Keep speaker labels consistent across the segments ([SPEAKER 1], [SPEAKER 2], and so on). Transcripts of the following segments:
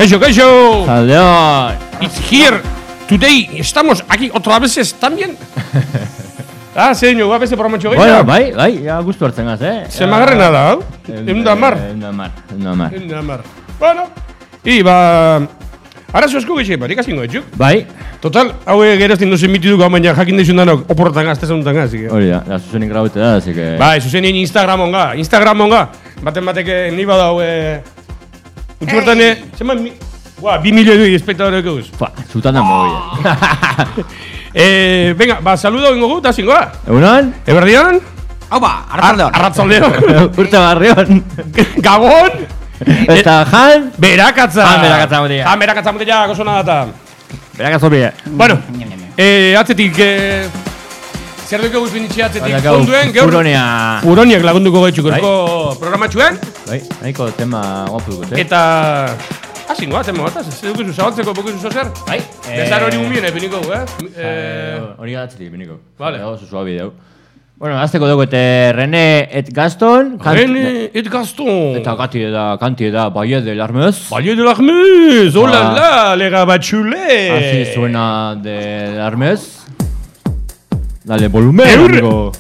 [SPEAKER 1] Kaixo.
[SPEAKER 2] Saldeón.
[SPEAKER 1] It's here. Today estamos aquí otra vez también. Señor, a veces por mucho
[SPEAKER 2] Bueno, bai, ya gustu hartzen gaz,
[SPEAKER 1] Se me agarre nada, Eundamar. Bueno, arazo asko gehiago barik azingo etxuk.
[SPEAKER 2] Bai.
[SPEAKER 1] Total, hau gerazten duzen mitidu gau baina jakin dezun danok oporretan gaz, tezuntan gaz.
[SPEAKER 2] Hori da, zuzenik graute da, así que...
[SPEAKER 1] Bai, zuzenien Instagram onga. Baten batek ni badau, utxu bertan, zeman, 2 milioi espektadorek eus.
[SPEAKER 2] Zutan da mobi.
[SPEAKER 1] Venga, saludo ingo gu, da zingoa.
[SPEAKER 2] Egunon?
[SPEAKER 1] Eberdion?
[SPEAKER 3] Haupa, arratzaldeon.
[SPEAKER 1] Arratzaldeon.
[SPEAKER 2] Urte barrion.
[SPEAKER 1] Gabon?
[SPEAKER 2] Eta jan?
[SPEAKER 1] Berakatza.
[SPEAKER 2] Jan
[SPEAKER 1] berakatza mutila, gozona data.
[SPEAKER 2] Berakatza bide.
[SPEAKER 1] Bueno, atzetik, zer duke guzpin itxe atzetik. Onduen,
[SPEAKER 2] gaur?
[SPEAKER 1] Uroniak lagunduko gaitxuk erko programatxuen.
[SPEAKER 2] Bai, nahiko tema guapu dut,
[SPEAKER 1] Eta... Azingoa, tema bat, ez dukizu zabaltzeko bokizu zozer?
[SPEAKER 2] Bai.
[SPEAKER 1] Bezar hori unbien epiniko,
[SPEAKER 2] Hori gatzetik epiniko.
[SPEAKER 1] Vale.
[SPEAKER 2] Zuzua bideu. Bueno, azteko dugu, René et Gaston.
[SPEAKER 1] René et Gaston.
[SPEAKER 2] Eta kanti da Valle de l'Armeuse.
[SPEAKER 1] Valle de l'Armeuse, oh la la, les gabatxule.
[SPEAKER 2] Así suena de l'Armeuse. Dale volumen, amigo.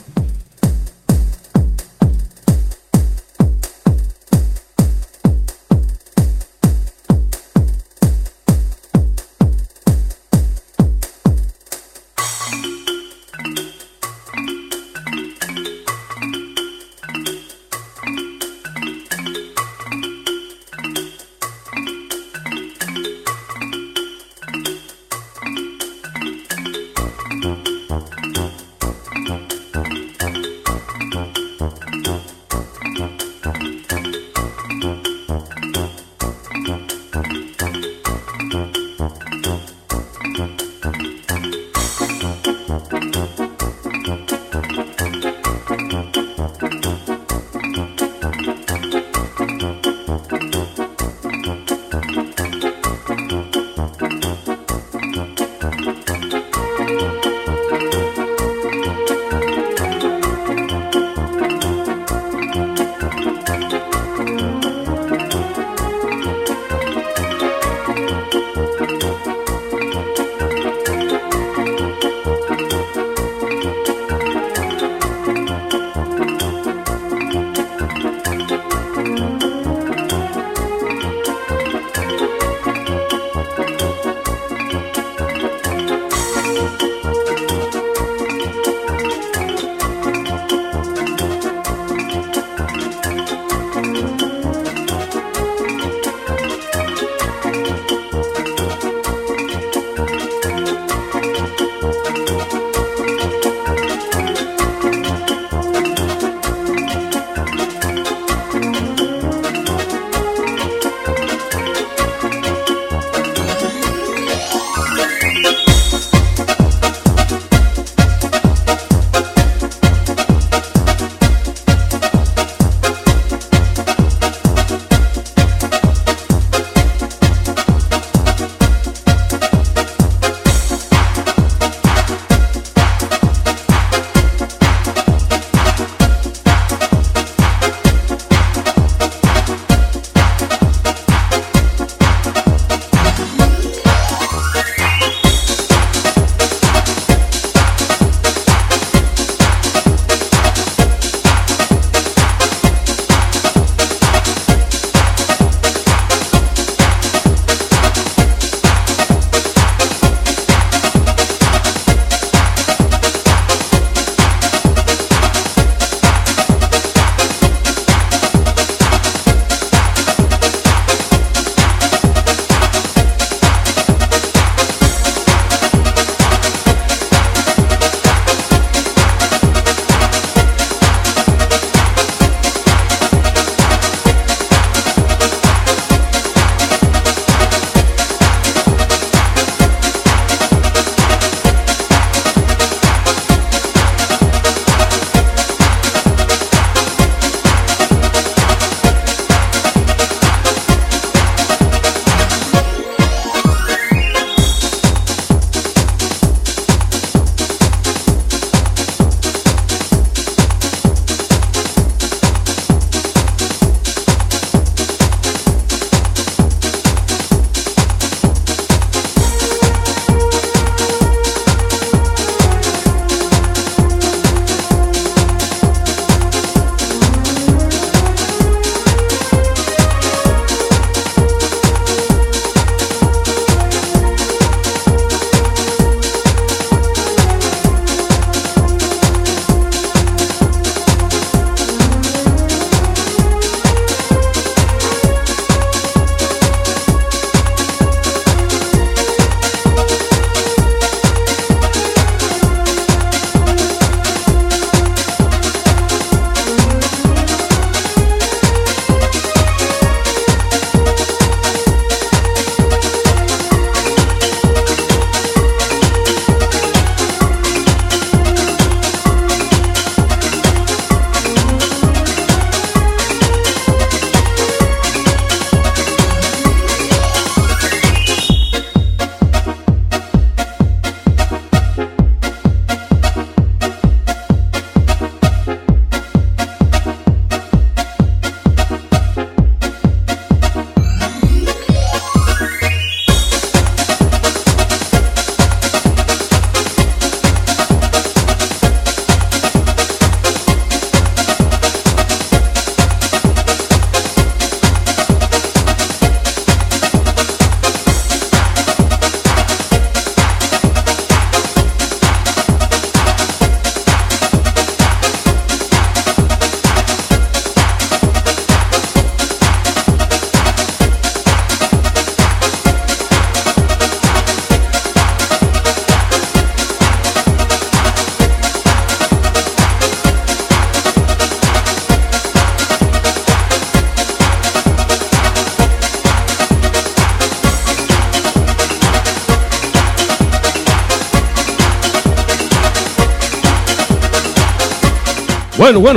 [SPEAKER 1] Bueno.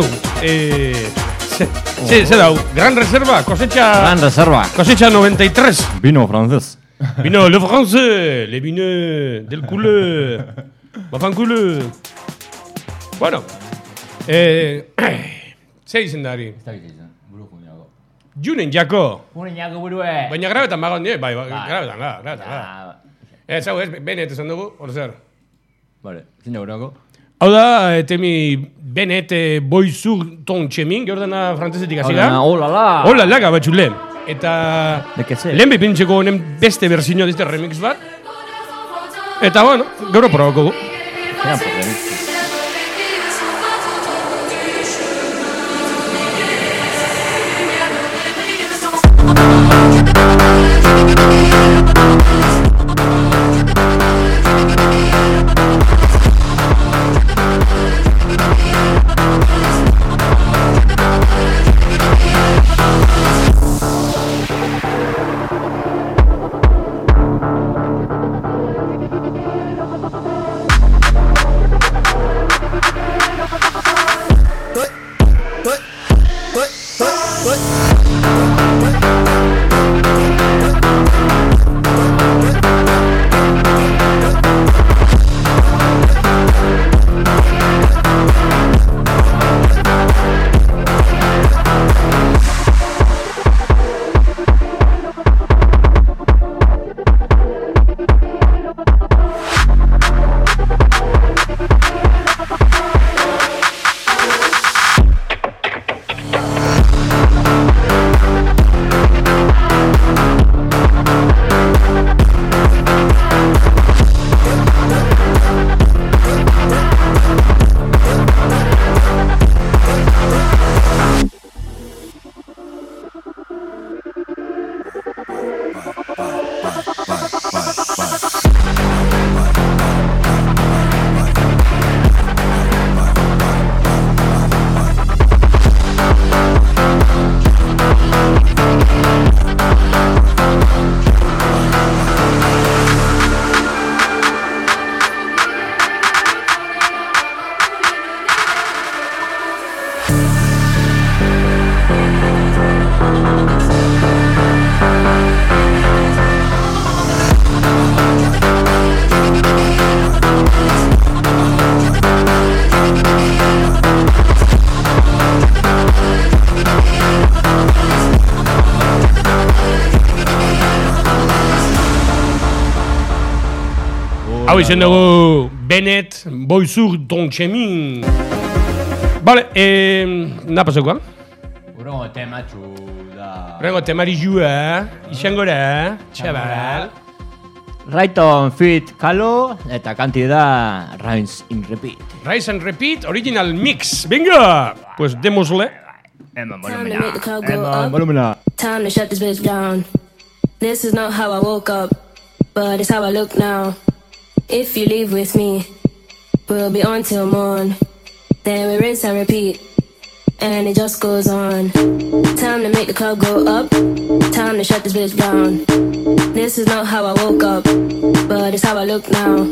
[SPEAKER 1] Se da Gran Reserva,
[SPEAKER 2] Gran Reserva.
[SPEAKER 1] cosecha 93.
[SPEAKER 2] Vino francés.
[SPEAKER 1] Vino le français, le vino del culo. Bafan culo. Bueno. Zei izendari. Junen jako.
[SPEAKER 2] burue.
[SPEAKER 1] Baina grabetan bagon die, bai, grabetan ga. Zau ez, Bennett esan dugu, hor zer.
[SPEAKER 2] Vale, zin dagoenako.
[SPEAKER 1] Hau da, temi Bennett boizur ton txemin, geordena frantzesetik hasi da.
[SPEAKER 2] Olala.
[SPEAKER 1] Olala, gabatxu lehen. Eta
[SPEAKER 2] Deketze.
[SPEAKER 1] lehen bipintzeko honen beste berzino dizte remix bat. Eta bueno, gauro probako gu.
[SPEAKER 2] Eran problemik.
[SPEAKER 1] Hau izen dugu Bennett, boizur ton txemin. Vale, napazekoa.
[SPEAKER 2] Urrengo tematxu da...
[SPEAKER 1] Rengo temari jua, izango da, txabal.
[SPEAKER 2] Right on Fit Kalo eta kanti da Rise in Repeat.
[SPEAKER 1] Rise and Repeat, original mix. Venga, pues démosle.
[SPEAKER 2] Eman
[SPEAKER 3] Time to make the club go
[SPEAKER 2] Eman
[SPEAKER 3] up.
[SPEAKER 2] volumena.
[SPEAKER 3] Time to shut this bitch down. This is not how I woke up, but it's how I look now. If you leave with me, we'll be on till morn. Then we rinse and repeat, and it just goes on. Time to make the club go up. Time to shut this bitch down. This is not how I woke up, but it's how I look now.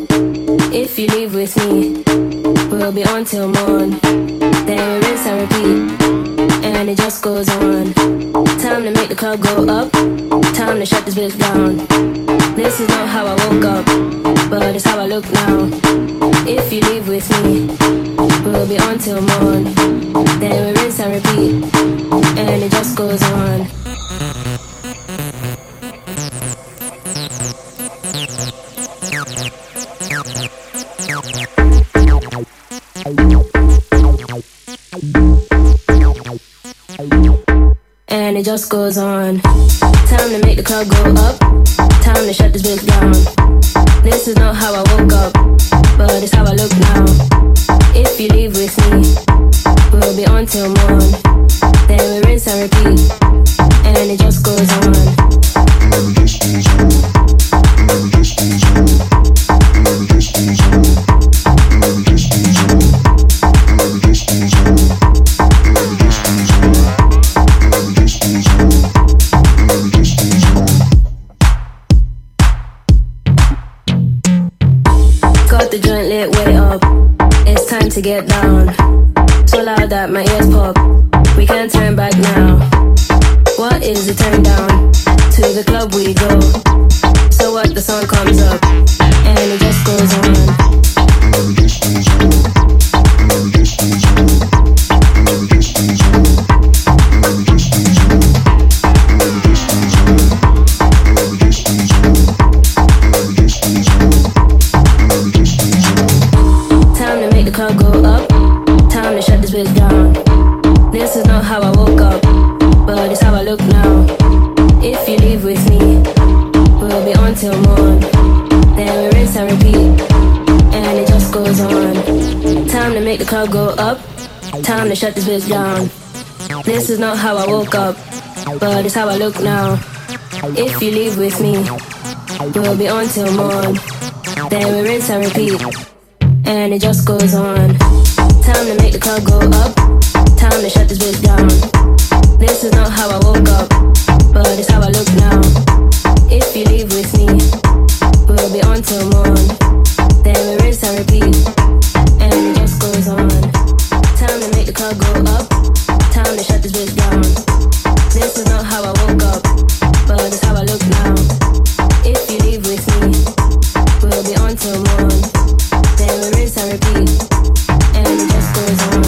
[SPEAKER 3] If you leave with me, we'll be on till morn. Then we rinse and repeat, and it just goes on. Time to make the club go up. Time to shut this bitch down. This is not how I woke up, but it's how I look now. If you leave with me, we'll be on till morn. Then we rinse and repeat, and it just goes on. And it just goes on. Time to make the club go up. Time to shut this bitch down. This is not how I woke up, but it's how I look now. If you leave with me, we'll be on till morn. Then we rinse and repeat, and it just goes on. And it just goes on. And it just goes on. And it just goes on. And it just goes on. And it just goes on. And it just goes on. And it just goes on. And it just goes on. Got the joint lit way up. It's time to get down. So loud that my ears pop. We can't turn back now. What is the turn down? To the club we go. So what, the sun comes up and it just goes on. Time to make the club go up. Time to shut this bitch down. This is not how I woke up, but it's how I look now. If you leave with me, we'll be on till morn. Then we rinse and repeat, and it just goes on. Time to make the club go up. Time to shut this bitch down. This is not how I woke up, but it's how I look now. If you leave with me, we'll be on till morn. Then we rinse and repeat, and it just goes on. Time to make the club go up. Time to shut this bitch down. This is not how I woke up, but it's how I look now. If you leave with me, we'll be on till morn. Then we rinse and repeat, and it just goes on. Time to make the club go up. Time to shut this bitch down. This is not how I woke up, but it's how I look now. If you leave with me, we'll be on till morn. Then we rinse and repeat, and it just goes on.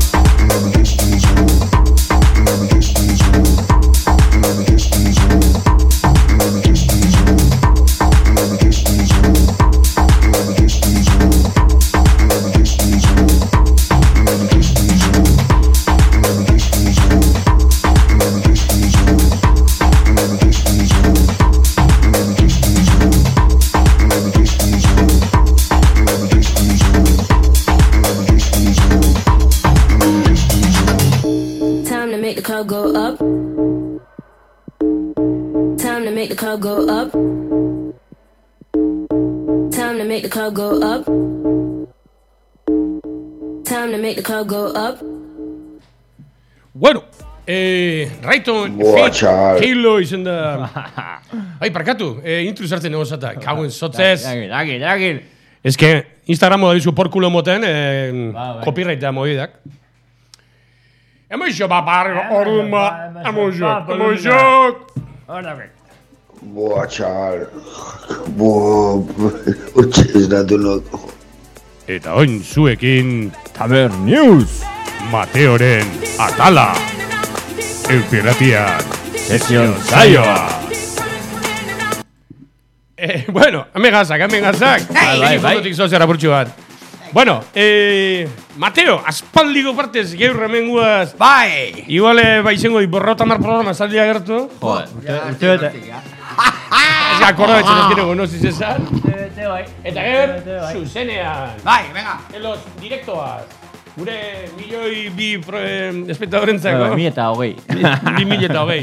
[SPEAKER 3] Go up. Time to make the club go up. Time to make the club go up. Time to make the club go up.
[SPEAKER 1] Bueno, Rayton Kilo izen da. Ai, parkatu, intru sartzen ego zata. Kauen sotzez.
[SPEAKER 2] Dagil.
[SPEAKER 1] Ez que Instagramo da bizu porkulo moten, copyrightea movidak. Emoixo, papar, oruma, emoixo.
[SPEAKER 4] Boa, txal. Utxez datu nok.
[SPEAKER 1] Eta oin zuekin
[SPEAKER 2] Taber News.
[SPEAKER 1] Mateoren atala. Eupiratian
[SPEAKER 2] Session
[SPEAKER 1] saioa. Bueno, amegazak.
[SPEAKER 2] Bai.
[SPEAKER 1] Fototik zozera burtsu bat. Bueno, Mateo, aspaldiko partez geur remenguaz.
[SPEAKER 5] Bai!
[SPEAKER 1] Iguale baizengo di borrotamar programa saldia gertu.
[SPEAKER 2] Urte bete.
[SPEAKER 1] Ez akorda betxen ez gero gonoziz esan. Eta geur, zuzenean.
[SPEAKER 5] Bai, venga.
[SPEAKER 1] En los directoaz. Gure milioi bi espectadorentzako.
[SPEAKER 2] 2020.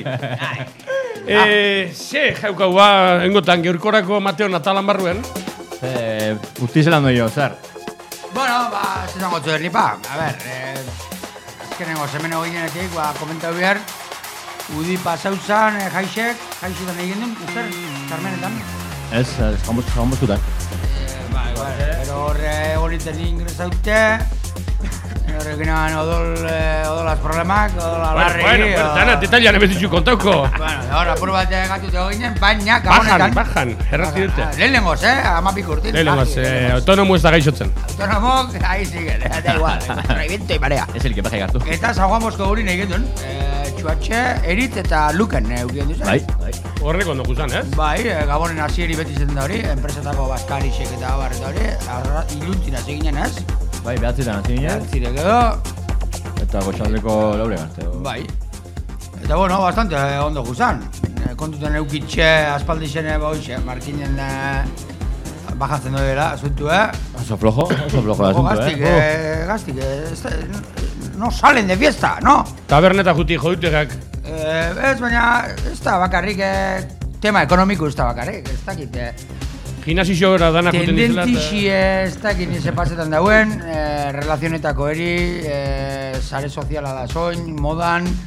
[SPEAKER 1] Ze jaukau ba, engotan geurkorako Mateo Natalan barruen.
[SPEAKER 2] Utizelan doio, zer?
[SPEAKER 5] Bueno, zesango zu erlipa. A ber, azkenengo semeno ginenetik, komentau behar, udi pasauzan jaixutan egin duen, uster, Carmenetan.
[SPEAKER 2] Ez, jambozkutan.
[SPEAKER 5] Pero horre egonitzen ingresaute, horrekin odolaz problemak, odolaz larri.
[SPEAKER 1] Bueno, dana detalian ebetitzu kontauko.
[SPEAKER 5] Bueno, ahora apur bat gatute ginen, baina Gabonetan.
[SPEAKER 1] Bajan, errazti dute.
[SPEAKER 5] Lehenengoz, amapik urtin.
[SPEAKER 1] Lehenengoz, autonomo ez da gaixotzen.
[SPEAKER 5] Autónomok, ahí siguen, da igual, trae viento y marea.
[SPEAKER 2] Ez el que baje gartu.
[SPEAKER 5] Eta San Juan Bosco gurin egin duen, Txuatxe, Erit eta Luken eukien duzen.
[SPEAKER 2] Bai.
[SPEAKER 1] Horrek ondo guzan, ez?
[SPEAKER 5] Bai, Gabonen hasieri beti zen da hori, enpresetako Baskarixek eta abarreta hori, iluntzina zeginen ez.
[SPEAKER 2] Bai, behatzitan hasi ginen.
[SPEAKER 5] Behatzirek edo.
[SPEAKER 2] Eta goxaldeko laure garte.
[SPEAKER 5] Bai. Eta bueno, bastante ondo guzan. Kontuten eukitxe aspaldixen hoxe, Martinen bajatzen dira asuntu,
[SPEAKER 2] Oso flojo el asunto,
[SPEAKER 5] Gaztik, no salen de fiesta, no?
[SPEAKER 1] Taberneta juti jodutegak.
[SPEAKER 5] Ez, baina ez da bakarrik, tema ekonomiko ez da bakarrik, ez dakit.
[SPEAKER 1] Gimnasio gara dana juten dizela.
[SPEAKER 5] Tendentixi ez dakit nize pasetan dauen, relazionetako eri, sare soziala da soin, modan,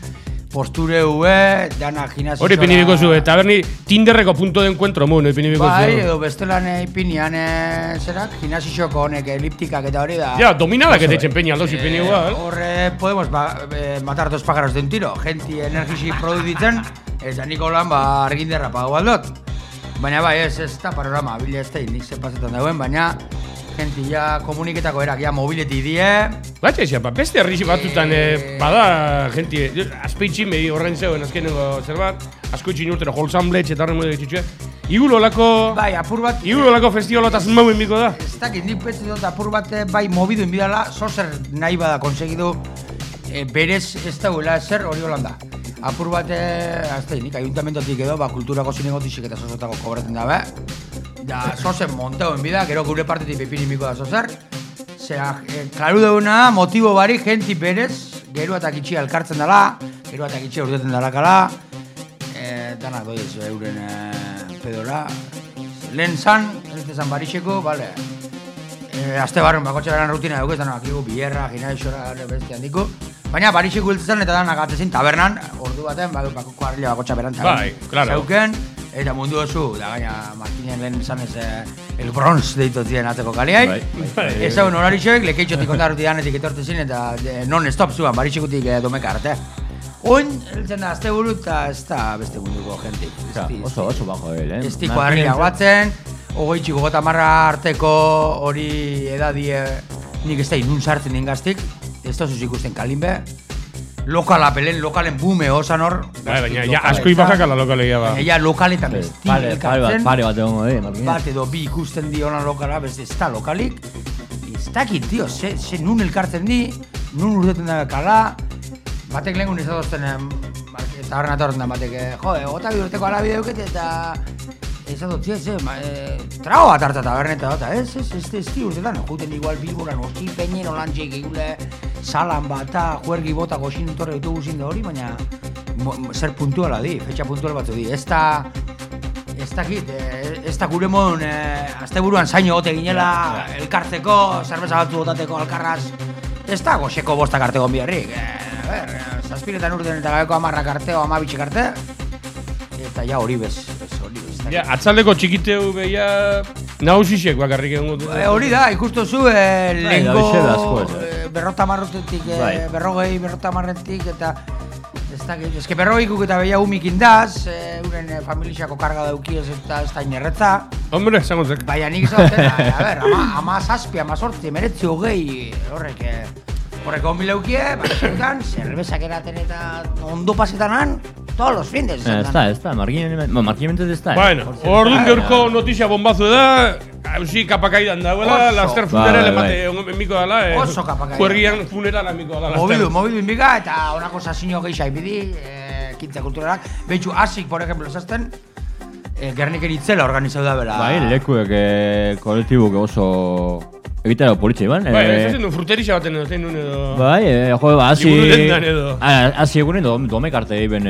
[SPEAKER 5] postureu, dana gimnasio.
[SPEAKER 1] Hori pinibiko zu, taberni Tinderreko punto de encuentro mun, pinibiko zu.
[SPEAKER 5] Bai, edo bestelan ipinian zerak, gimnasioko honek eliptikak eta hori da.
[SPEAKER 1] Ja, dominadak eta etxen peña, aldoz ipini igual.
[SPEAKER 5] Horre, podemos matar dos pájaros de un tiro. Genti energisi produditzen, eta Nikolan arginderra pago aldot. Baina bai, ez da panorama, bile ez da nik zepazetan dauen, baina genti ja komuniketako erak, ja mobileti die.
[SPEAKER 1] Batxe, beste herri batzutan bada genti, azpeitxin behi horren zeuen azkenengo zerbat, asko itxin urtero holzambletx eta horren modek txutxue. Igur olako...
[SPEAKER 5] Bai, apur bat...
[SPEAKER 1] Igur olako festivalotaz mauen biko da.
[SPEAKER 5] Ez dakit, nik petzi dut apur bat bai mobidu inbidala, zozer nahi bada konsegidu berez ez dauela zer hori holanda. Apur bat, nik ayuntamentotik edo, kulturako zinegotisik eta zozotako kobraten dabe. Da, zozen monteo enbida, gero gure partetik pepinimiko da zozer. Zera, klaru deuna, motibo bari, genti berez, gero eta kitxia elkartzen dela, gero eta kitxia urdeten dalakala. Danak doiez euren pedora. Lehen zan, ez zan barixeko, bale. Azte barren bakotxe beran rutina dugu, ez danak akigu, bierra, ginaixora, beste handiko. Baina barixeko hiltzen eta danak atzezin tabernan, ordu baten, bakoko harrila bakotxa beran tabernan.
[SPEAKER 1] Bai, klaro.
[SPEAKER 5] Zeuken, eta mundu oso, da gaina Martinen lehen esan ez el bronz deitotien atzeko kaliai. Ez hauen horarixoek, lekeitxotik ondarruti danetik etortezin eta non-stop zuan, barixekutik domeka arte. Oin, eltzen da, azte buru eta ez da beste munduko jentik.
[SPEAKER 2] Oso bajo
[SPEAKER 5] Ez tiko harrila guatzen, ogoitxiko gota marra arteko hori edadie nik ez da inun sartzen ingaztik, ez da zuz ikusten kalinbe. Lokalen bume osan hor.
[SPEAKER 1] Baina, ja, asko ibakakala lokalegia ba.
[SPEAKER 5] Ja, lokaletan besti elkartzen.
[SPEAKER 2] Pare bat egongo Martin.
[SPEAKER 5] Bat edo bi ikusten di honan lokala, beste ez da lokalik. Ez dakit, tio, ze nun elkartzen di, nun urdeten da kala. Batek lehengun izadozten, eta horren atorren da batek, gota bihurteko alabide eukete eta izadotzi trago bat hartza taberneta dota, ez di urtetan, juten igual bilboran oski peñen olantxeik egule salan bata, juergi bota goxin torre ditu guzin da hori, baina zer puntuala di, fetxa puntual batzu di, ez da gure modun, azte buruan zaino gote ginela elkartzeko, zerbeza batzu botateko alkarraz, ez da goxeko bostak arte gonbiarrik, zazpiretan urten eta gabeko 10 arte o 12 arte, eta ja hori bez.
[SPEAKER 1] Ja, atzaldeko txikiteu behia nahusixek bakarrik egon gotu.
[SPEAKER 5] Hori da, ikustu zu, lehenko berrota marrotetik, berrota marretik, eta ez que berroikuk eta behia humik indaz, uren familixako karga dauki ez da inerretza.
[SPEAKER 1] Hombre, zangontzek.
[SPEAKER 5] Baina nik izaten, ama zazpi, ama sortzi, meretzi hogei, horrek onbileukie, baina zerbezak eraten eta ondo pasetanan, todos los fines.
[SPEAKER 2] Ez da, margimentez ez da.
[SPEAKER 1] Bueno, orduan geurko notizia bombazu da, hausi kapakaidan dauela, laster funeral emate miko dala.
[SPEAKER 5] Oso kapakaidan.
[SPEAKER 1] Juergian funeral miko dala.
[SPEAKER 5] Mobidu inbika eta honako sasino geisha ibidi, kintza kulturalak. Beitxu, asik, por ejemplo, esazten, Gerniken itzela organizau da bela.
[SPEAKER 2] Bai, lekuek kolektibuk oso egitera politxe iban.
[SPEAKER 1] Bai, ez zen du fruterixa baten edo, zein nuen edo...
[SPEAKER 2] Bai,
[SPEAKER 1] Liburu dendan edo.
[SPEAKER 2] Hasi egunen domek arte egin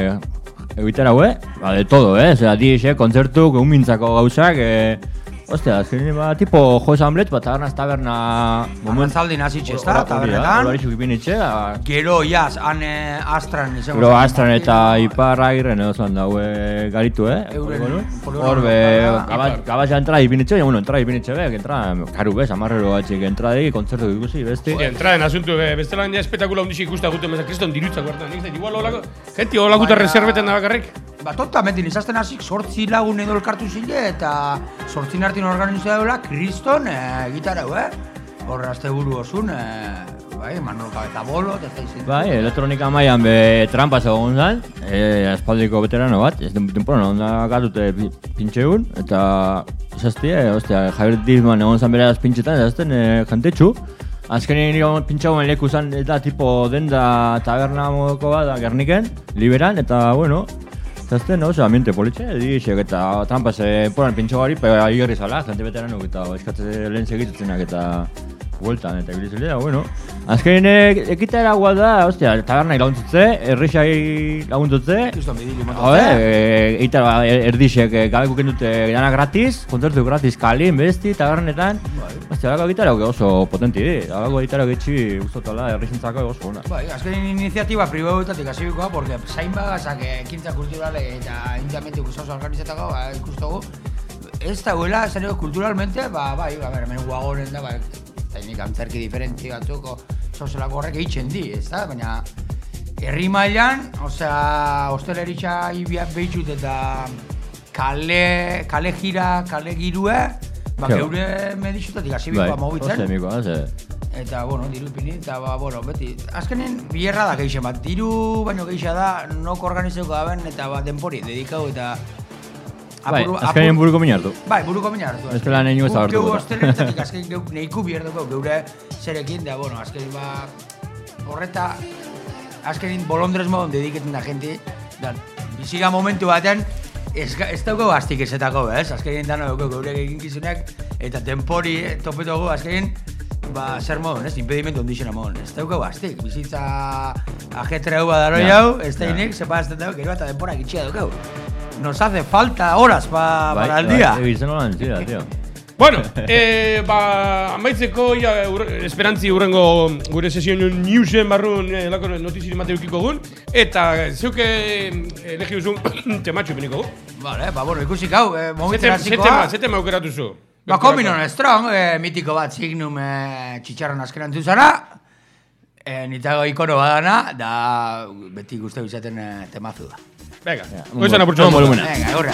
[SPEAKER 2] egitera hue, de todo, zera, dixe, kontzertuk, mintzako gauzak, ostia, azkenin tipo jo esamblet, taberna...
[SPEAKER 5] Arrantzaldin hasitxe ez da, tabernetan.
[SPEAKER 2] Horaixuk ipinitxe.
[SPEAKER 5] Gero, jaz, han Astran izango.
[SPEAKER 2] Gero Astran eta Ipar Agirren edo zoan daue garitu, Hor gabaz entra ipinitxe, entra ipinitxe karu bez, amarrero batxik entra degi, kontzertu ikusi, besti.
[SPEAKER 1] Entraden asuntu, bestelan ja espektakula ondixik ikusta guten bezak, kriston dirutzak bertan, nik zait, igual olako, genti olakuta reserveten da bakarrik.
[SPEAKER 5] Tontamentin izazten hasik, 8 lagun edo elkartu zile eta 8 artin organizua daula, kriston gitarau, Hor azte buru osun, Manolo Cabeza Bolo,
[SPEAKER 2] Bai, elektronika maian trampas egon zan, espaldiko veterano bat, ez temporana onda gatute pintxeun, eta izaztie, Javier Dizman egon zan beraz pintxetan, ezazten jantetxu. Azkenean nire pintxauen leku zan, eta tipo denda taberna modoko bat, Gerniken, liberan, eta bueno, ezazten, ambiente politxe, edixek, eta trampas poran pintxo gari, pero aigorri zala, jante veteranok, eta eskatze lehen segitutzenak, eta bueltan eta ibilizile, bueno. Azkenin ekitara gual da, ostia, tabernai laguntzutze, errixai laguntzutze.
[SPEAKER 5] Justo medili montotze.
[SPEAKER 2] Eitara erdixek gabeku kendute dana gratis, kontzertu gratis kalin, besti, tabernetan. Ostia, alako egitara oso potenti, alako egitara getxi guztotala errixentzako oso ona.
[SPEAKER 5] Bai, azkenin iniziatiba pribautatik hasibikoa, porque zain bagazak ekintza kulturale eta intiamente ikustoso organizatako, ikustogu. Ez da huela, zaneko kulturalmente, bai, hemen guagonen da, teknik antzerki diferentzi batzuko zozelako horrek egiten di, ez da? Baina, herri mailan, osea, hosteleritza behitxut eta kale gira, kale girue, geure medixutatik hasibikoa mogitzen. Eta, bueno, diru ipini, eta, bueno, beti, azkenen bierra da geixen bat, diru baino geixa da, nok organizeko da ben, eta denpori, dedikau eta
[SPEAKER 2] bai, azkenean buruko mina hartu.
[SPEAKER 5] Bai, buruko mina hartu.
[SPEAKER 2] Ez dela neinu ez da hartu.
[SPEAKER 5] Geu hosteletatik azkenean nehiku bierduko geure zerekin, da, bueno, azkenean horreta, azkenean bolondrez modon dediketen da gente, da, biziga momentu batean, ez dauko gaztik ezetako, ez? Azkenean dano dauko geure eginkizunak, eta tempori topetogu, azkenean, zer modon, ez? Impedimentu ondixena modon, ez dauko gaztik. Bizitza ajetreu badaro jau, ez da inek, sepa ez dago, gero eta denporak itxia daukau. Nos hace falta horas para el día.
[SPEAKER 2] Tío.
[SPEAKER 1] Bueno, amaitzeko esperantzi urrengo gure sesioen newsen barrun lako notizien emate eukiko gun, eta zeuke elegi duzun tematxo beniko gu.
[SPEAKER 5] Vale, bueno, ikusik hau, momentzen hasikoa.
[SPEAKER 1] Zetema aukeratu zu?
[SPEAKER 5] Coming Strong, mitiko bat signum txitxarron askeran duzana, nitago ikono badana, da beti guztau izaten temazu da.
[SPEAKER 1] Venga, goizan apurtxo volumena.
[SPEAKER 5] Venga, gorra.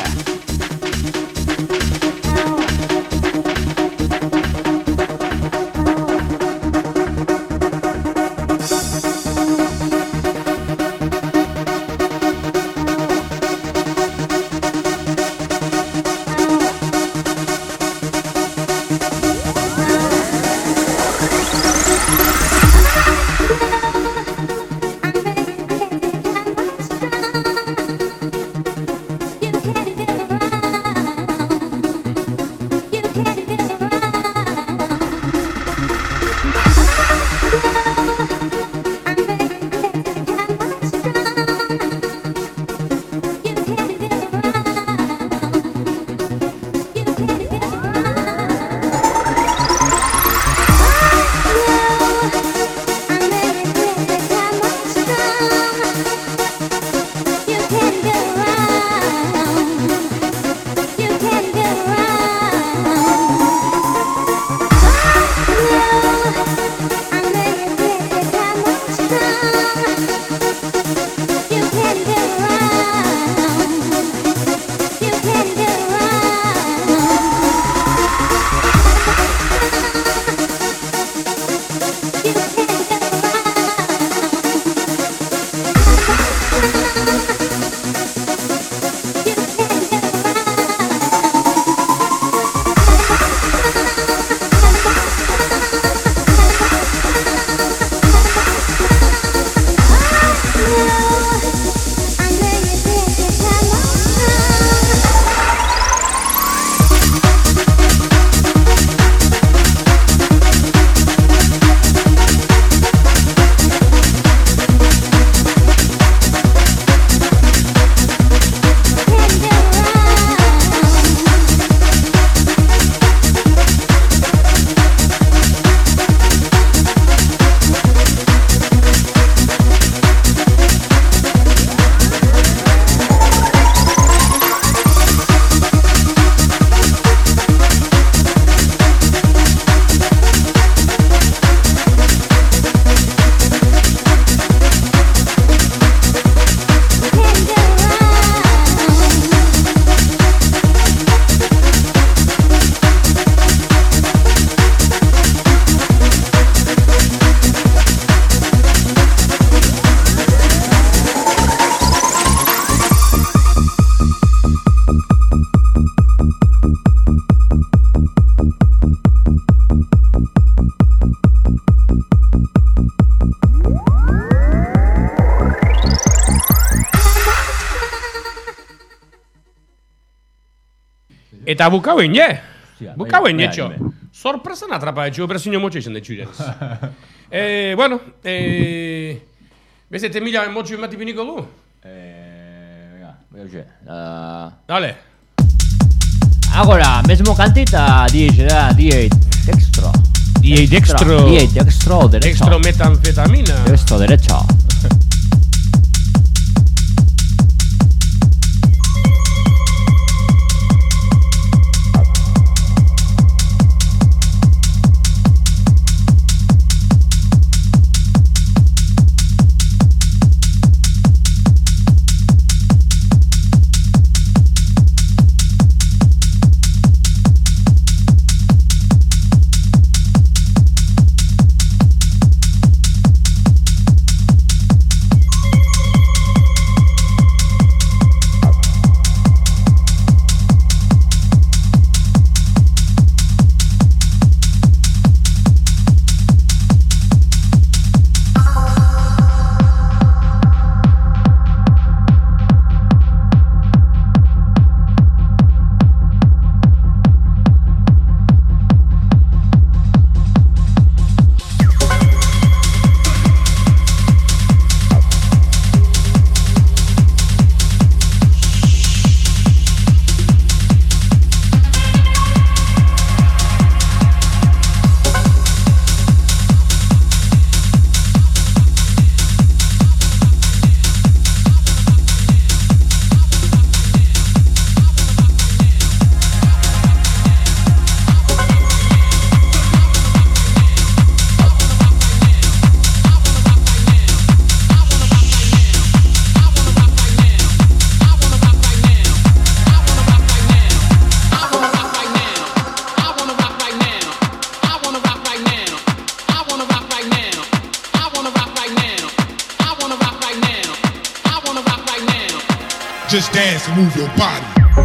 [SPEAKER 1] Eta bukauen, bukauen, etxo. Sorpresa atrapa etxe, operazio motxe izan detxu irenez. Bueno, beste temila motxu emati piniko du?
[SPEAKER 2] Venga, voy a ver.
[SPEAKER 1] Dale.
[SPEAKER 2] Agora, mesmo cantita, D8 dextro.
[SPEAKER 1] D8 dextro.
[SPEAKER 2] D8 dextro derecho.
[SPEAKER 1] Dextro metanfetamina.
[SPEAKER 2] Dextro derecho.
[SPEAKER 6] Just dance and move your body.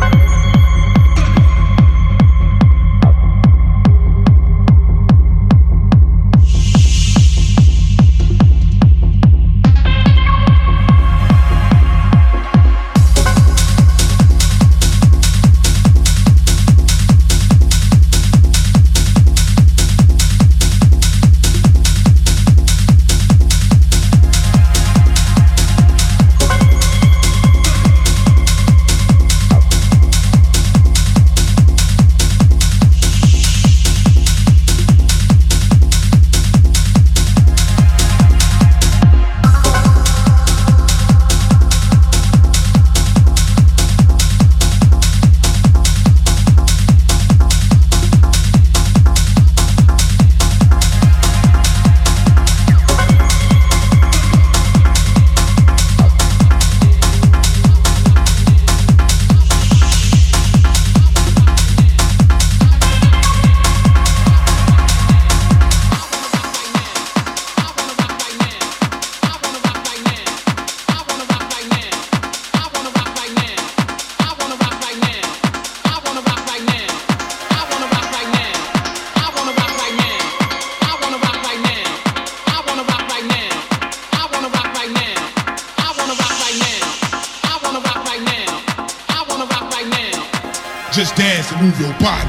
[SPEAKER 6] Just dance and move your body.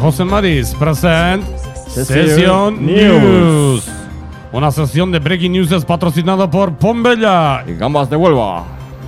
[SPEAKER 1] José Maris present
[SPEAKER 2] Session
[SPEAKER 1] Session News. Una sesión de Breaking News es patrocinada por Pombella.
[SPEAKER 2] Y Gambas de Huelva.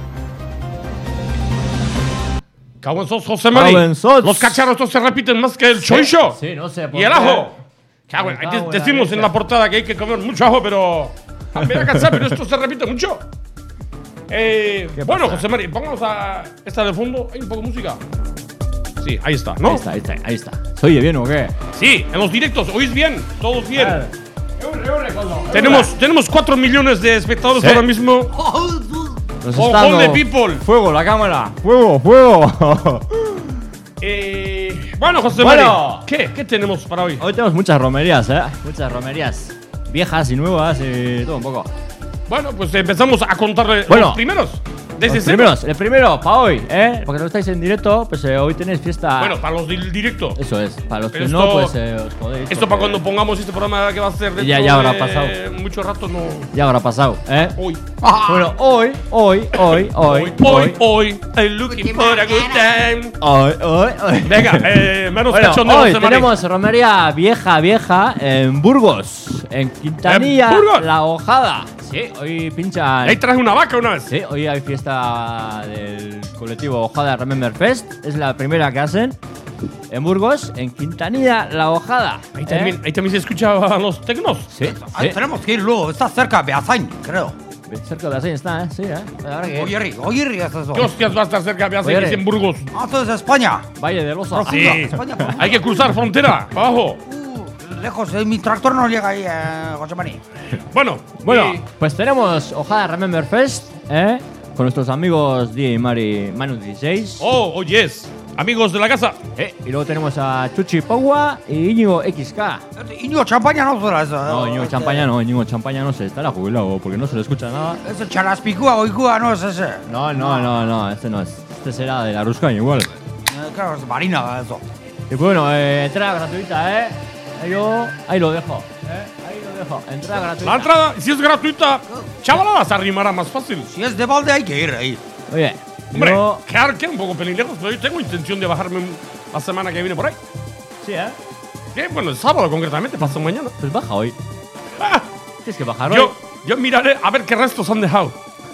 [SPEAKER 1] Cago en sos, José Mari.
[SPEAKER 2] Cago en sos.
[SPEAKER 1] Los cacharros estos se repiten más que el choicho.
[SPEAKER 2] Sí, no sé por
[SPEAKER 1] Y el
[SPEAKER 2] qué.
[SPEAKER 1] ajo. Cago en-
[SPEAKER 2] Me cago en la
[SPEAKER 1] decimos
[SPEAKER 2] leche.
[SPEAKER 1] en la portada que hay que comer mucho ajo, pero... Me da cansar, pero esto se repite mucho. Bueno,
[SPEAKER 2] pasa?
[SPEAKER 1] José Mari, pongamos a esta de fondo. Hay un poco de música. Sí, ahí está, ¿no?
[SPEAKER 2] Ahí está. ¿Se oye bien o qué?
[SPEAKER 1] Sí, en los directos. ¿Oís bien? Todos bien.
[SPEAKER 2] Vale.
[SPEAKER 1] Tenemos 4 millones de espectadores
[SPEAKER 2] Sí.
[SPEAKER 1] ahora mismo.
[SPEAKER 2] Nos
[SPEAKER 1] Oh,
[SPEAKER 2] está
[SPEAKER 1] hold
[SPEAKER 2] dando
[SPEAKER 1] the people.
[SPEAKER 2] Fuego, la cámara. Fuego.
[SPEAKER 1] Bueno, José
[SPEAKER 2] Bueno.
[SPEAKER 1] Mari, ¿qué tenemos para hoy?
[SPEAKER 2] Hoy tenemos muchas romerías, Muchas romerías. Viejas y nuevas y todo un poco.
[SPEAKER 1] Bueno, pues empezamos a contarle
[SPEAKER 2] Bueno.
[SPEAKER 1] los primeros. Desde
[SPEAKER 2] Los
[SPEAKER 1] cero.
[SPEAKER 2] primeros, el primero, para hoy, Porque no estáis en directo, pues hoy tenéis fiesta.
[SPEAKER 1] Bueno, para los del directo.
[SPEAKER 2] Eso es. Para los
[SPEAKER 1] Pero
[SPEAKER 2] que
[SPEAKER 1] esto-
[SPEAKER 2] no, pues os jodéis.
[SPEAKER 1] Esto
[SPEAKER 2] porque
[SPEAKER 1] para cuando pongamos este programa que va a ser dentro
[SPEAKER 2] Ya habrá
[SPEAKER 1] de
[SPEAKER 2] pasado.
[SPEAKER 1] mucho rato, no.
[SPEAKER 2] Ya habrá pasado,
[SPEAKER 1] Hoy.
[SPEAKER 2] Bueno, hoy.
[SPEAKER 1] I'm looking for a good time.
[SPEAKER 2] Hoy.
[SPEAKER 1] Venga, menos
[SPEAKER 2] Bueno,
[SPEAKER 1] cachondeo,
[SPEAKER 2] hoy
[SPEAKER 1] José Mari.
[SPEAKER 2] tenemos romería vieja en Burgos, en Quintanilla,
[SPEAKER 1] ¿En Burgos?
[SPEAKER 2] La Hojada. Sí, hoy pinchan.
[SPEAKER 1] Ahí traje una vaca una vez.
[SPEAKER 2] Sí, hoy hay fiesta del colectivo Hojada Remember Fest. Es la primera que hacen en Burgos, en Quintanilla, La Hojada.
[SPEAKER 1] Ahí también se escuchaban los tecnos.
[SPEAKER 2] Sí,
[SPEAKER 5] Ahí tenemos que ir luego. Está cerca, Beazain, creo.
[SPEAKER 2] Cerca de así está, Sí, La verdad que
[SPEAKER 5] Oyerri es eso.
[SPEAKER 1] ¿Qué hostias va a estar cerca de
[SPEAKER 2] Oye,
[SPEAKER 1] Beasain, en Burgos?
[SPEAKER 5] Ah, esto es España.
[SPEAKER 2] Valle de Losa.
[SPEAKER 1] Sí.
[SPEAKER 5] España, profunda.
[SPEAKER 1] Hay que cruzar frontera, abajo.
[SPEAKER 5] Lejos, mi tractor no llega ahí, José Mari.
[SPEAKER 1] Bueno,
[SPEAKER 2] Bueno,
[SPEAKER 1] y-
[SPEAKER 2] pues tenemos Hojada Remember Fest, con nuestros amigos Die y Manu 16.
[SPEAKER 1] Oh, yes. Amigos de la casa.
[SPEAKER 2] Y luego tenemos a Chuchi Pogua y Íñigo XK.
[SPEAKER 5] Íñigo Champaña no será eso.
[SPEAKER 2] No, Íñigo Champaña no sé, estará jubilado porque no se le escucha nada.
[SPEAKER 5] Ese Charaspicúa o Icúa no es ese.
[SPEAKER 2] No, este no es. Este será de la Ruscaña igual.
[SPEAKER 5] Claro, es Marina eso.
[SPEAKER 2] Y bueno, entrada gratuita, ahí lo dejo, entrada gratuita.
[SPEAKER 1] La entrada, si es gratuita, chavalada se arrimará más fácil.
[SPEAKER 5] Si es de balde hay que ir ahí.
[SPEAKER 2] Oye,
[SPEAKER 1] Hombre,
[SPEAKER 2] yo...
[SPEAKER 1] queda un poco pelín lejos, pero yo tengo intención de bajarme la semana que viene por ahí.
[SPEAKER 2] Sí,
[SPEAKER 1] Que, bueno, el sábado concretamente, pasado mañana.
[SPEAKER 2] pues baja hoy.
[SPEAKER 1] Ah,
[SPEAKER 2] Tienes que bajar hoy.
[SPEAKER 1] yo miraré a ver qué restos han dejado.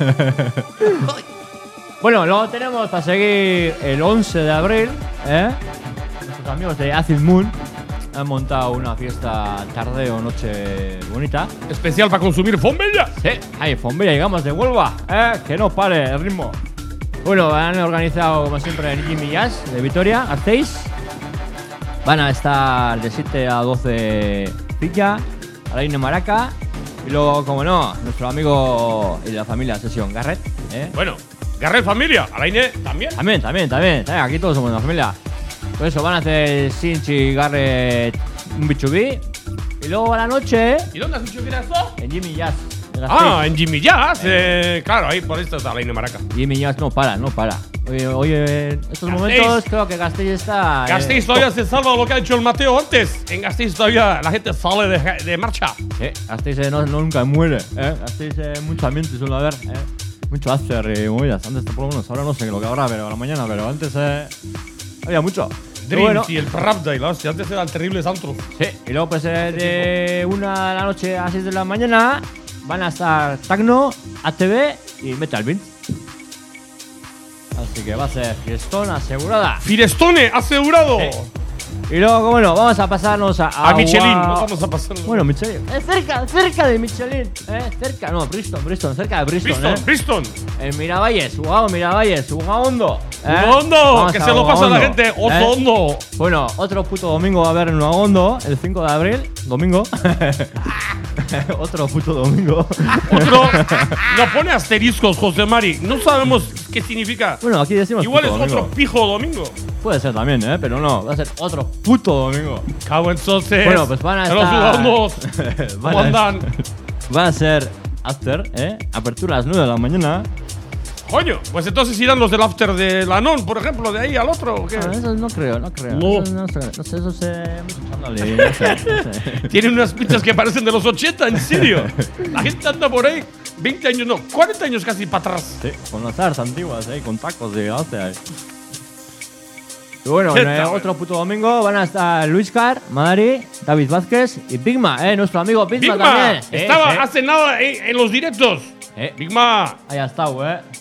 [SPEAKER 2] Bueno, luego tenemos para seguir el 11 de abril, nuestros amigos de Acid Moon han montado una fiesta tarde o noche bonita.
[SPEAKER 1] Especial para consumir Fombella.
[SPEAKER 2] Sí, ahí, Fombella, llegamos de Huelva, que no pare el ritmo. Bueno, han organizado como siempre en Jimmy Jazz de Vitoria, Gasteiz. Van a estar de 7 a 12 Pica, Alaine Maraca. Y luego, como no, nuestro amigo y la familia Sesión Garret,
[SPEAKER 1] Bueno, Garret Familia, Alaine también.
[SPEAKER 2] También. Aquí todos somos una familia. Por eso van a hacer Sinchi, Garret, un bichubí. Y luego a la noche,
[SPEAKER 1] ¿Y dónde has dicho que era eso?
[SPEAKER 2] en Jimmy Jazz. de Gasteiz.
[SPEAKER 1] Ah, en Jimmy Jazz. Claro, ahí por esto está Alaine Maraca.
[SPEAKER 2] Jimmy Jazz no para. Oye, en estos
[SPEAKER 1] Gasteiz.
[SPEAKER 2] momentos creo que Gasteiz está.
[SPEAKER 1] Gasteiz todavía se salva de lo que ha hecho el Mateo antes. En Gasteiz todavía la gente sale de marcha.
[SPEAKER 2] Gasteiz nunca muere. Gasteiz mucho ambiente suele haber. Mucho after y movidas. Antes por lo menos, ahora no sé lo que habrá, pero a la mañana, pero antes había mucho. Y
[SPEAKER 1] Dreams
[SPEAKER 2] bueno,
[SPEAKER 1] y el Pravda y la hostia. Antes eran terribles antros.
[SPEAKER 2] sí, y luego pues de 1 de la noche a 6 de la mañana van a estar Tecno, ATV y Metal Beat. Así que va a ser fiestón asegurada.
[SPEAKER 1] Firestone, asegurado.
[SPEAKER 2] Y luego, bueno, vamos a pasarnos a
[SPEAKER 1] Michelin, nos vamos a pasar.
[SPEAKER 2] Bueno, Michelin. Cerca de Michelin. Cerca, no, Bristol, cerca de Bristol.
[SPEAKER 1] Bristol.
[SPEAKER 2] En Miravalles, Ugaondo.
[SPEAKER 1] Ugaondo,
[SPEAKER 2] Vamos
[SPEAKER 1] que
[SPEAKER 2] a
[SPEAKER 1] se lo pasa a la
[SPEAKER 2] Ugaondo,
[SPEAKER 1] gente. Osondo.
[SPEAKER 2] Bueno, otro puto domingo va a haber en Ugaondo, el 5 de abril. Domingo. Otro puto domingo.
[SPEAKER 1] Otro. Nos pone asteriscos, José Mari. No sabemos qué significa.
[SPEAKER 2] Bueno, aquí decimos
[SPEAKER 1] Igual es
[SPEAKER 2] puto
[SPEAKER 1] otro
[SPEAKER 2] domingo.
[SPEAKER 1] pijo domingo.
[SPEAKER 2] Puede ser también, pero no, va a ser otro puto domingo.
[SPEAKER 1] Cago en soces.
[SPEAKER 2] Bueno, pues van a
[SPEAKER 1] En los
[SPEAKER 2] estar-
[SPEAKER 1] Ugaondos. ¿Cómo andan?
[SPEAKER 2] Va a ser after, apertura a las 9 de la mañana.
[SPEAKER 1] Coño, pues entonces irán los del after de la non, por ejemplo, de ahí al otro. ¿O qué?
[SPEAKER 2] Eso no creo.
[SPEAKER 1] No.
[SPEAKER 2] No sé, eso se... no sé.
[SPEAKER 1] Tienen unas pizzas que parecen de los 80, en serio. La gente anda por ahí 20 años, no, 40 años casi para atrás.
[SPEAKER 2] Sí, con las artes antiguas, con tacos de hostia. Y bueno, otro puto domingo van a estar Luis Car, Madari, David Vázquez y Bigma, nuestro amigo Bigma también.
[SPEAKER 1] Estaba hace nada en los directos. Bigma.
[SPEAKER 2] Ahí ha estado,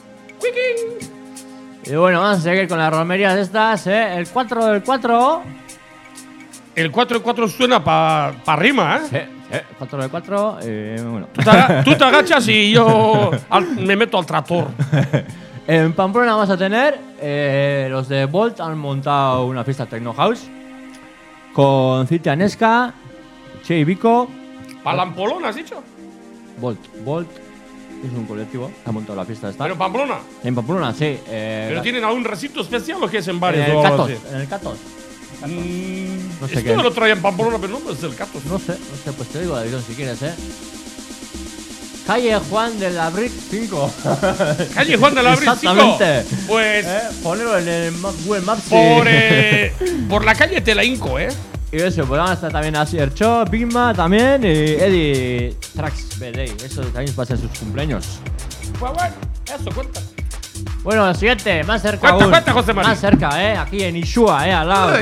[SPEAKER 2] Y bueno, vamos a seguir con las romerías estas, El 4 del 4.
[SPEAKER 1] El 4 del 4 suena pa rima,
[SPEAKER 2] Sí, 4 del 4, bueno.
[SPEAKER 1] Tú te agachas y yo me meto al tractor.
[SPEAKER 2] En Pamplona vamos a tener, los de Volt han montado una fiesta Techno House con Citia Nesca, Che y Vico.
[SPEAKER 1] ¿Palampolona has dicho?
[SPEAKER 2] Volt es un colectivo que ha montado la fiesta esta.
[SPEAKER 1] ¿Pero en Pamplona?
[SPEAKER 2] En Pamplona, sí.
[SPEAKER 1] ¿Pero tienen algún recinto especial o qué es en bares?
[SPEAKER 2] En el Catos.
[SPEAKER 1] No sé esto me lo traía en Pamplona, pero no es el Catos.
[SPEAKER 2] No sé, pues te digo la dirección si quieres, Calle Juan de la Brick 5.
[SPEAKER 1] Calle Juan de la Brick 5.
[SPEAKER 2] Exactamente.
[SPEAKER 1] Pues.
[SPEAKER 2] Ponelo en el Google Maps.
[SPEAKER 1] Por la calle te la hinco,
[SPEAKER 2] Y eso, pues vamos a estar también Asier Cho, Bigma también y Eddie Trax BD. Eso también va a ser sus cumpleaños.
[SPEAKER 1] Pues bueno, eso cuenta.
[SPEAKER 2] Bueno, el siguiente, más cerca
[SPEAKER 1] Cuenta, José María.
[SPEAKER 2] Más cerca, aquí en Ishua, al lado.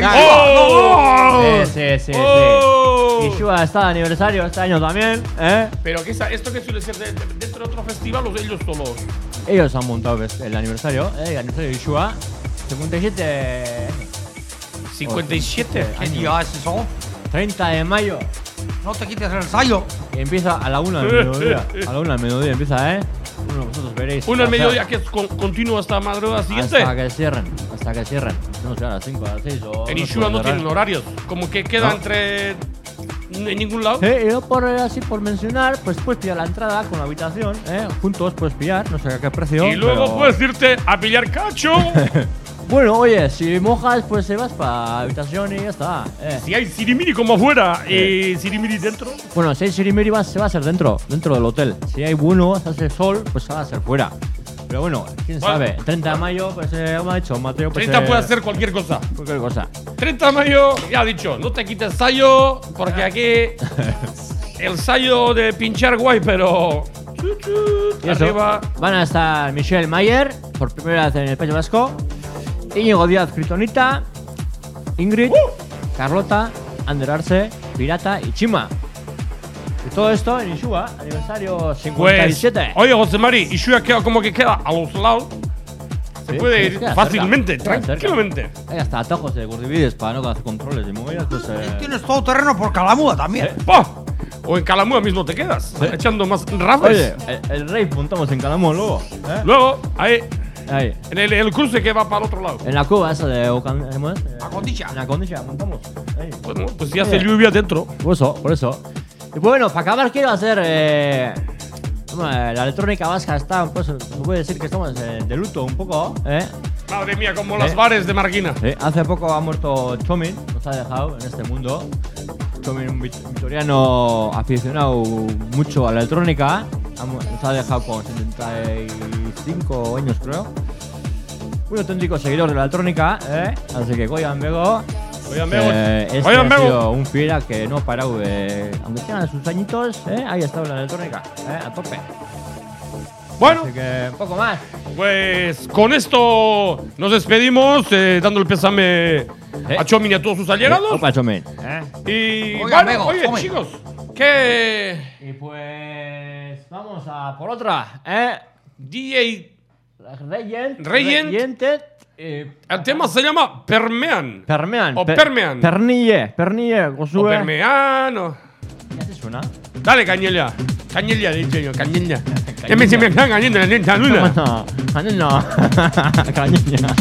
[SPEAKER 2] Sí. Ishua está de aniversario este año también,
[SPEAKER 1] Pero esto que suele ser dentro de otro festival o ellos solos.
[SPEAKER 2] Ellos han montado el aniversario, el aniversario de Ishua. 57.
[SPEAKER 1] 57.
[SPEAKER 5] ¿Qué día es eso?
[SPEAKER 2] 30 de mayo.
[SPEAKER 5] No te quites el ensayo.
[SPEAKER 2] Y empieza a la 1 del mediodía. A la 1 del mediodía empieza, Bueno, vosotros veréis.
[SPEAKER 1] 1 del mediodía que es continuo hasta madrugada siguiente.
[SPEAKER 2] Hasta que cierren. No sé, a las 5, a las 6 o...
[SPEAKER 1] En Ishua no tienen horarios. Como que queda entre... En ningún lado.
[SPEAKER 2] Y yo por mencionar, pues puedes pillar la entrada con la habitación, juntos puedes pillar, no sé a qué precio.
[SPEAKER 1] Y luego puedes irte a pillar cacho.
[SPEAKER 2] Bueno, oye, si mojas, pues te vas para la habitación y ya está.
[SPEAKER 1] Si hay sirimiri como afuera y sirimiri dentro.
[SPEAKER 2] Bueno, si hay sirimiri se va a hacer dentro del hotel. Si hay bueno, se hace sol, pues se va a hacer fuera. Pero bueno, quién sabe. El 30 de mayo, pues me ha dicho Mateo. Pues,
[SPEAKER 1] 30 puede hacer cualquier cosa. 30 de mayo, ya ha dicho, no te quites sayo, porque aquí el sayo de pinchar guay, pero... Arriba.
[SPEAKER 2] Van a estar Michelle Mayer, por primera vez en el País Vasco. Íñigo Díaz Kryptonita, Ingrid, Carlota, Ander Arce, Pirata y Chima. Y todo esto en Ishua, aniversario 57.
[SPEAKER 1] Pues, oye, José Mari, Ishua como que queda a los lados. Se puede ir fácilmente, tranquilamente.
[SPEAKER 2] Hay hasta atajos de Gurdivides para no hacer controles y movidas. Pues,
[SPEAKER 5] tienes todo terreno por Calamúa también.
[SPEAKER 1] O en Calamúa mismo te quedas, echando más rafes.
[SPEAKER 2] Oye, el rave montamos en Calamúa luego.
[SPEAKER 1] Luego, ahí. En el cruce que va para el otro lado.
[SPEAKER 2] En la cueva esa de
[SPEAKER 5] Acondicha.
[SPEAKER 2] En la Acondicha montamos.
[SPEAKER 1] Bueno, pues ya hace lluvia dentro.
[SPEAKER 2] Por eso. Y bueno, para acabar quiero hacer... la electrónica vasca está, pues se puede decir que estamos de luto un poco,
[SPEAKER 1] Madre mía, como los bares de Marquina.
[SPEAKER 2] Hace poco ha muerto Chomin, nos ha dejado en este mundo. Chomin, un vitoriano aficionado mucho a la electrónica, nos ha dejado con 75 años creo. Un auténtico seguidor de la electrónica, así que Goyan Bego. Ha sido un fiera que no ha parado aunque tengan sus añitos, ahí ha estado en la electrónica, a tope.
[SPEAKER 1] Bueno,
[SPEAKER 2] así que un poco más.
[SPEAKER 1] Pues con esto nos despedimos, dando el pésame a Chomin y a todos sus allegados.
[SPEAKER 2] Opa, Chomin.
[SPEAKER 1] Y
[SPEAKER 5] Oigan,
[SPEAKER 1] bueno, oye, chicos, ¿qué?
[SPEAKER 2] Y pues vamos a por otra,
[SPEAKER 1] DJ
[SPEAKER 2] Regent.
[SPEAKER 1] El tema se llama Permean.
[SPEAKER 2] O
[SPEAKER 1] Permean.
[SPEAKER 2] Pernille,
[SPEAKER 1] O Permean.
[SPEAKER 2] ¿Ya te suena?
[SPEAKER 1] Dale, Cañella. Cañella, dicho Cañella. Ya me se me están cayendo la neta luna.
[SPEAKER 2] No. Cañella.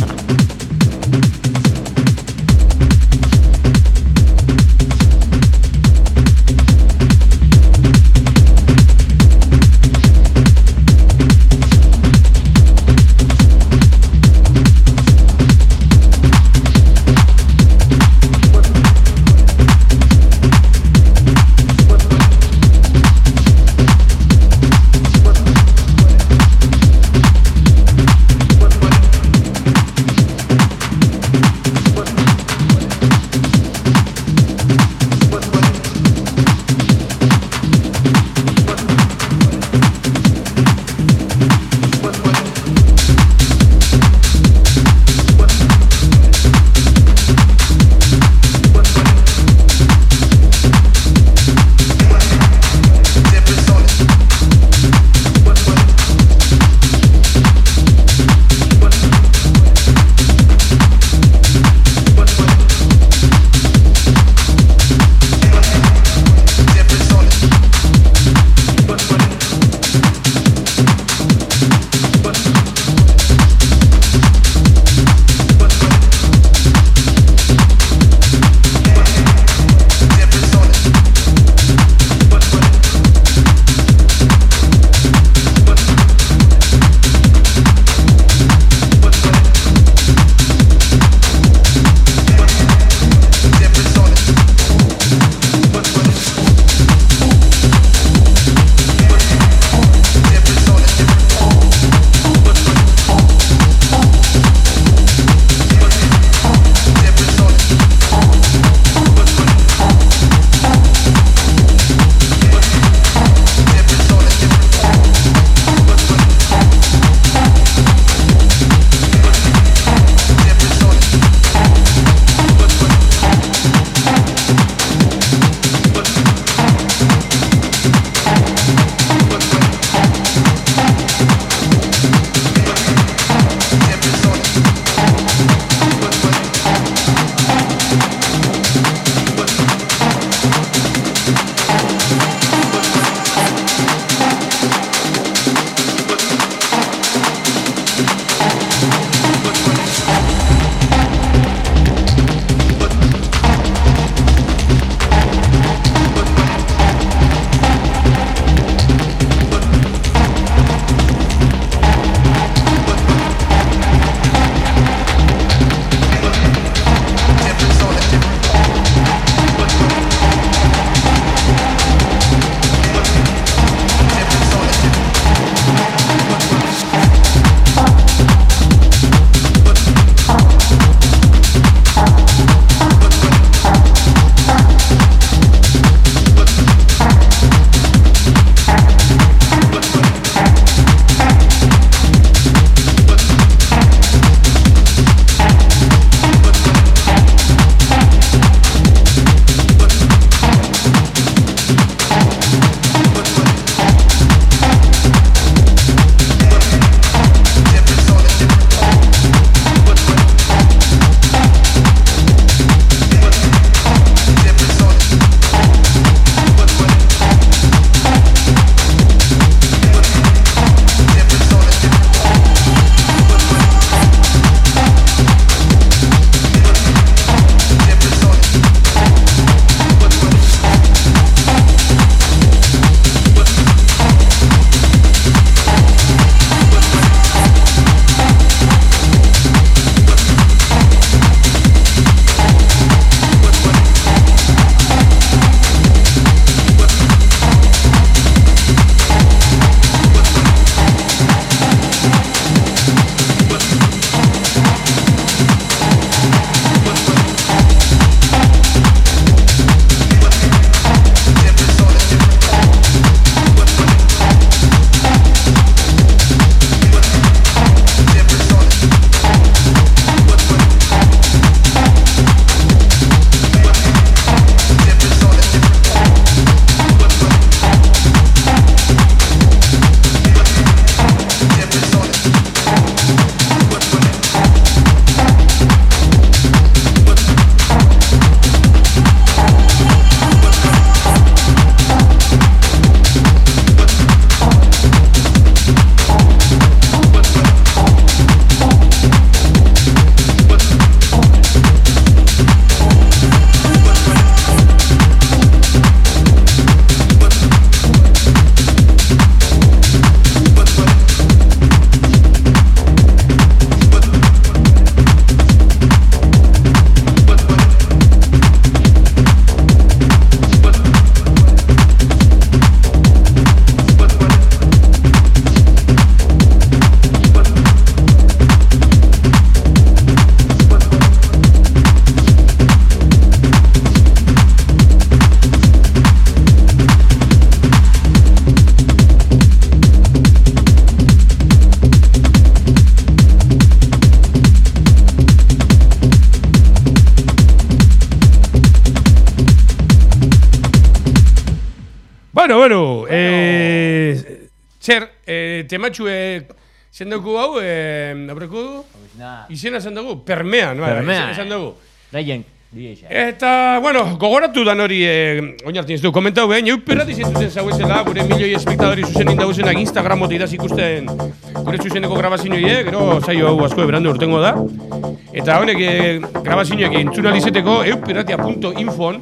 [SPEAKER 1] bueno, zer, tematxue zendugu hau, aurreko du? Izena zen dugu? Permean, izena zen dugu.
[SPEAKER 2] Rayen.
[SPEAKER 1] Eta, bueno, gogoratu dan hori, oinartin ez du, komentau behin, euperrat izentuzen zauezela, gure milioi espektadori zuzenin dauzenak Instagramot idaz ikusten gure zuzeneko grabazioie, gero saio hau asko eberandu urtengo da. Eta honek grabazioek entzunalizeteko euperratia.infon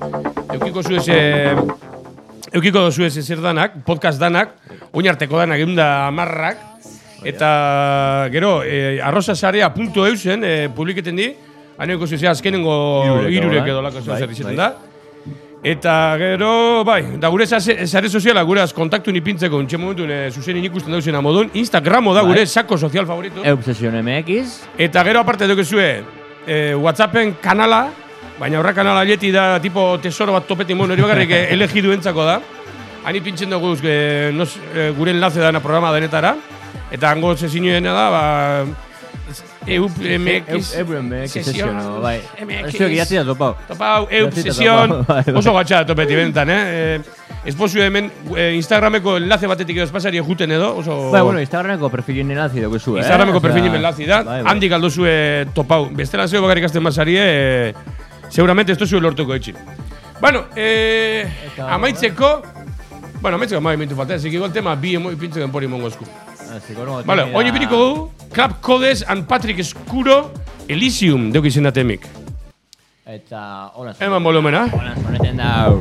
[SPEAKER 1] eukiko dozu zer danak, podcast danak, oinarteko danak, eunda amarrak, eta gero arrozasarea.eusen publiketen di, haineko zuzea azkenengo irurek edo lako zer izaten da. Eta gero, bai, da gure sare soziala gureaz kontaktu nipintzeko untxe momentun zuzenin ikusten dauzena modun. Instagramo da gure sako sozial favorito.
[SPEAKER 2] Obsession MX.
[SPEAKER 1] Eta gero aparte dukezue Whatsappen kanala, baina horra kanala leti da tipo tesoro bat topetin bon, hori bakarrik elegidu entzako da. Hani pintzen dugu gure enlace dana programa denetara. Eta hango zezinioena da, EUMX
[SPEAKER 2] session, bai. Eso que ya te ha topado.
[SPEAKER 1] Topau, session, oso gatxa topeti bentan, Esposu hemen Instagrameko enlace batetik edo espasari juten edo, oso...
[SPEAKER 2] Bai, bueno, Instagrameko perfilin enlazi dugu zu,
[SPEAKER 1] Instagrameko perfilin enlazi da, handik aldo zue topau. Bestela zeu bakarrik azten basarie, seguramente esto zue lortuko etxin. Bueno, amaitzeko... Bueno, amaitzeko amai mintu falta, zikiko el tema bi pintzeko enpori mongozku. Vale, oin biriko du, Club Codes and Patrick Escuro, Elysium, deuk izena temik.
[SPEAKER 2] Eta, hola.
[SPEAKER 1] Eman volumena.
[SPEAKER 2] Hola, soneten dau.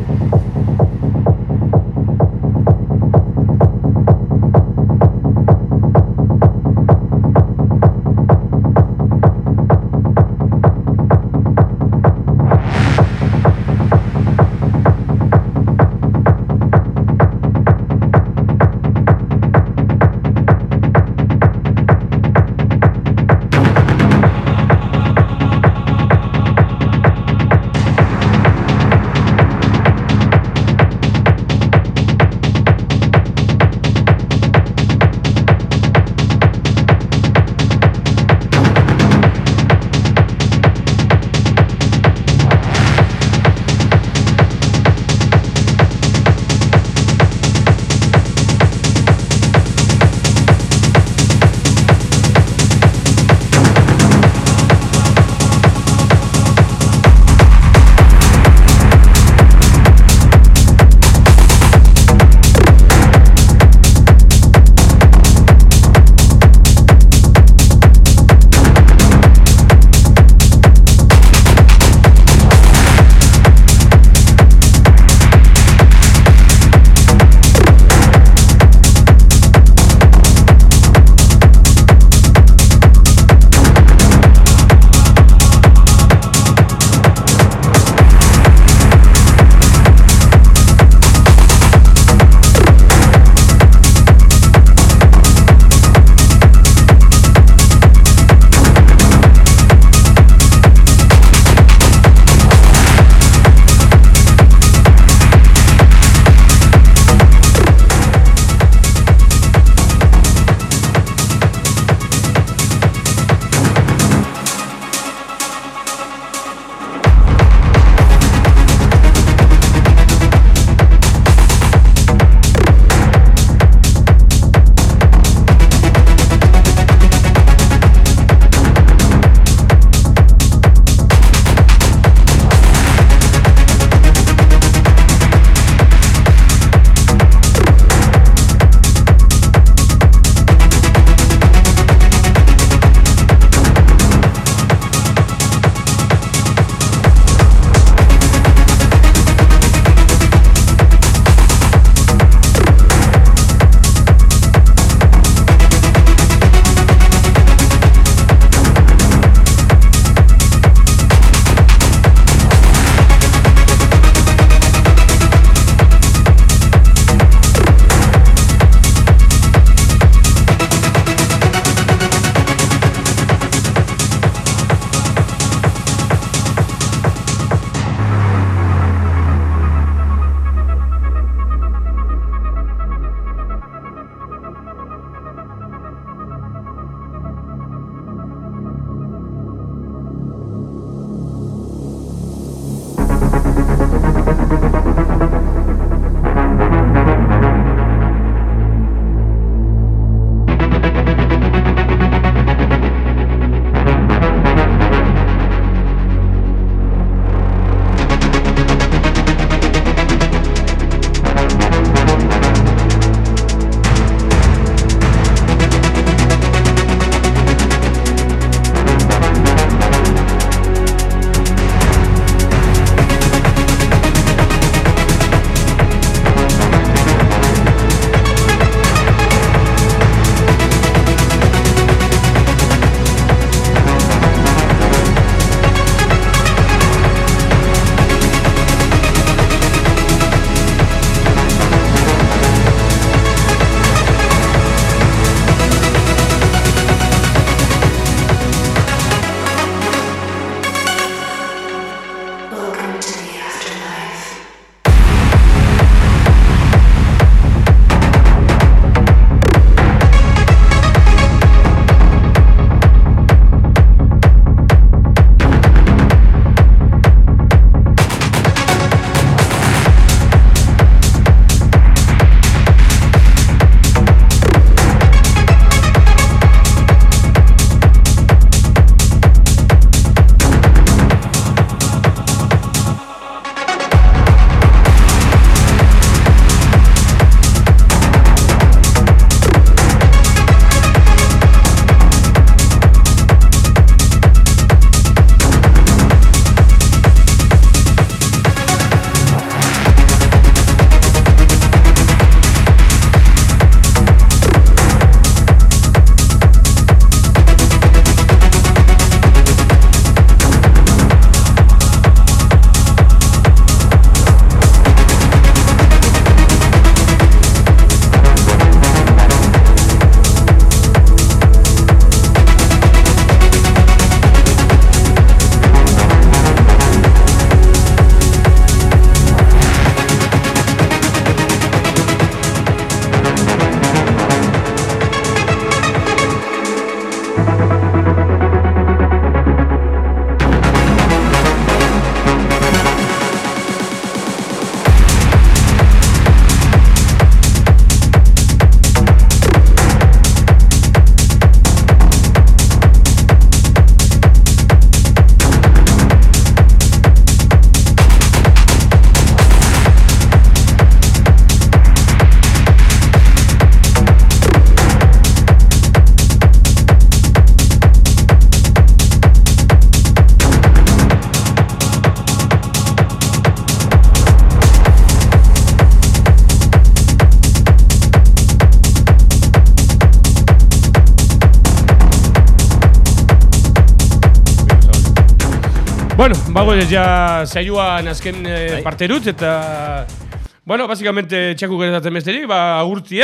[SPEAKER 1] Bueno, bagoz ja saioan azken parterut, eta... Bueno, básicamente txaku gertatzen besterik, agurti,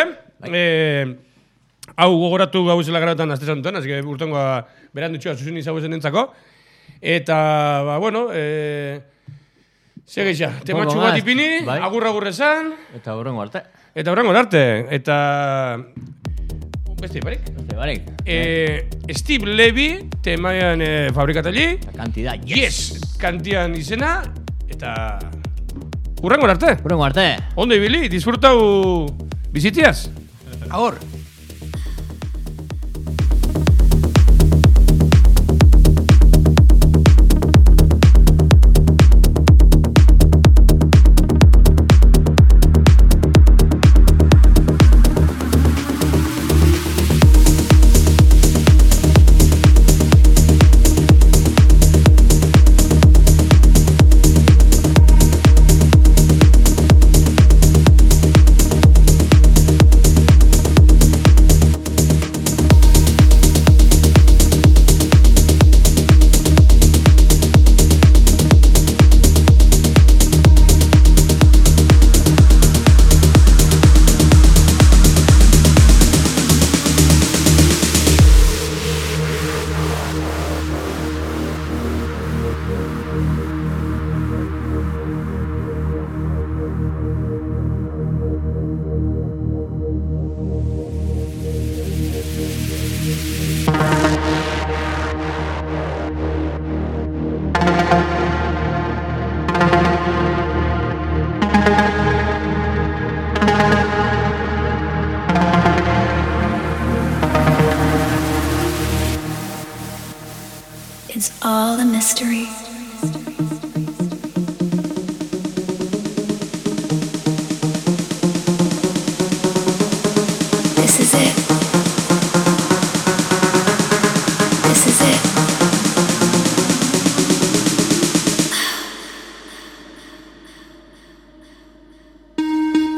[SPEAKER 1] hau gogoratu gauzela garatan azte santuan, así que urtengo berandu txua zuzen izau ezen entzako. Eta, bueno, segeixa, tematxu bat ipini, agur esan.
[SPEAKER 2] Eta horrengo arte.
[SPEAKER 1] Eta... Beste barik. Steve Levy, temaian fabrikatali.
[SPEAKER 2] Kantidad,
[SPEAKER 1] yes! Kantian izena, eta... Hurrengo arte. Ondo ibili, disfrutau bizitiaz.
[SPEAKER 5] Agur.
[SPEAKER 7] It's all a mystery. This is it. This is it.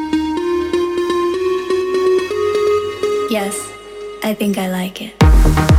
[SPEAKER 7] Yes, I think I like it.